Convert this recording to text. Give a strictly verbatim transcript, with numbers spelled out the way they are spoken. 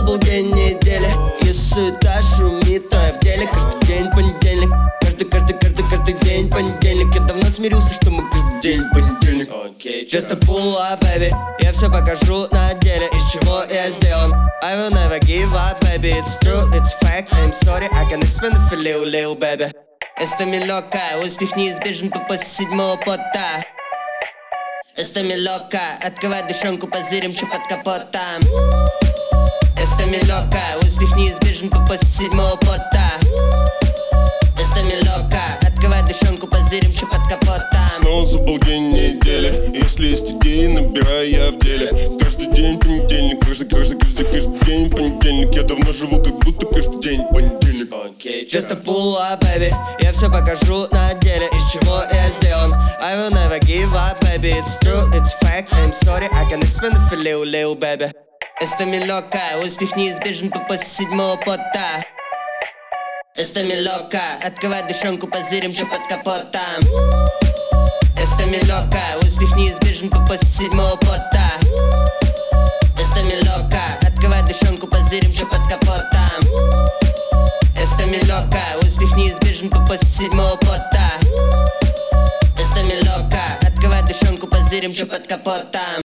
был день недели. Если суета шумит, то я в деле. Каждый день понедельник. Каждый, каждый, каждый, каждый день понедельник. Я давно смирился, что мы каждый день понедельник. Okay, just a pull up, baby. Я все покажу на деле, из чего я сделан. I will never give up, baby. It's true, it's fact. I'm sorry, I can explain it for little, little baby. Эстами лока, успех неизбежен по после седьмого пота. Эстами лока, открывай душонку, позырим, что под капотом. Эстами лока, успех неизбежен по после седьмого пота. Эстами лока, открывай душонку, позырим, что под капотом. Снова забыл день недели. Если есть идеи, набираю я в деле. Каждый день понедельник, каждый, каждый, каждый, каждый день понедельник. Я давно живу, как будто каждый день понедельник. Okay, just a pull up, baby. Я все покажу на деле, из чего я сделан. I will never give up, baby. It's true, it's fact. I'm sorry, I can explain it for little, little baby. Эстами лока, успех неизбежен по после седьмого пота. Эстами лока, открывай душонку, позырим, что под капотом. Эстами лока, успех неизбежен по после седьмого пота.